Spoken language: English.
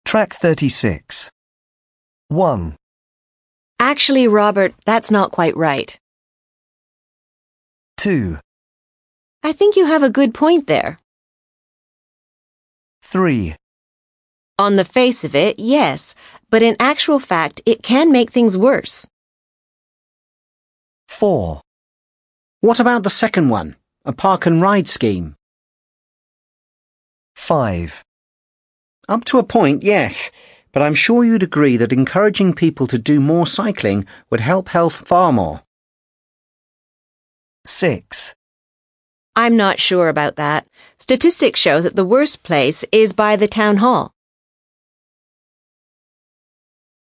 Track 36. 1, Actually, Robert, that's not quite right. 2, I think you have a good point there. 3, On the face of it, yes, but in actual fact, it can make things worse. 4, What about the second one? A park and ride scheme? 5, Up to a point, yes, but I'm sure you'd agree that encouraging people to do more cycling would help health far more. 6, I'm not sure about that. Statistics show that the worst place is by the town hall.